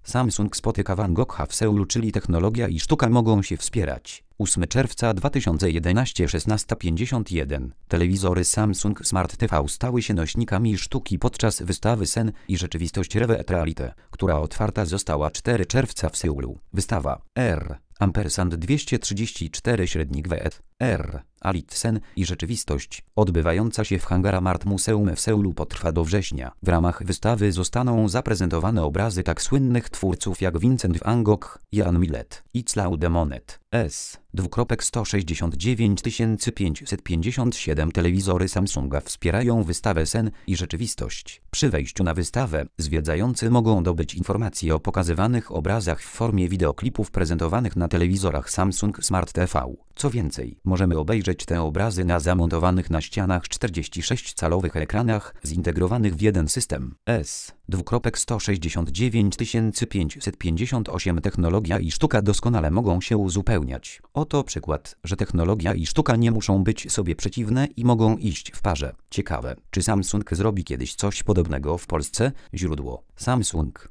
Samsung spotyka Van Gogha w Seulu, czyli technologia i sztuka mogą się wspierać. 8 czerwca 2011 16:51. Telewizory Samsung Smart TV stały się nośnikami sztuki podczas wystawy Sen i rzeczywistość Reve et Realite, która otwarta została 4 czerwca w Seulu. Wystawa R. Ampersand 234 średnik WET R. Alit Sen i rzeczywistość, odbywająca się w Hangara Mart Museum w Seulu, potrwa do września. W ramach wystawy zostaną zaprezentowane obrazy tak słynnych twórców jak Vincent van Gogh, Jan Millet i Claude Monet. S. 169 557 telewizory Samsunga wspierają wystawę Sen i rzeczywistość. Przy wejściu na wystawę zwiedzający mogą dobyć informacje o pokazywanych obrazach w formie wideoklipów prezentowanych na telewizorach Samsung Smart TV. Co więcej, możemy obejrzeć te obrazy na zamontowanych na ścianach 46-calowych ekranach zintegrowanych w jeden system. S. 169 558 Technologia i sztuka doskonale mogą się uzupełniać. Oto przykład, że technologia i sztuka nie muszą być sobie przeciwne i mogą iść w parze. Ciekawe, czy Samsung zrobi kiedyś coś podobnego w Polsce? Źródło: Samsung.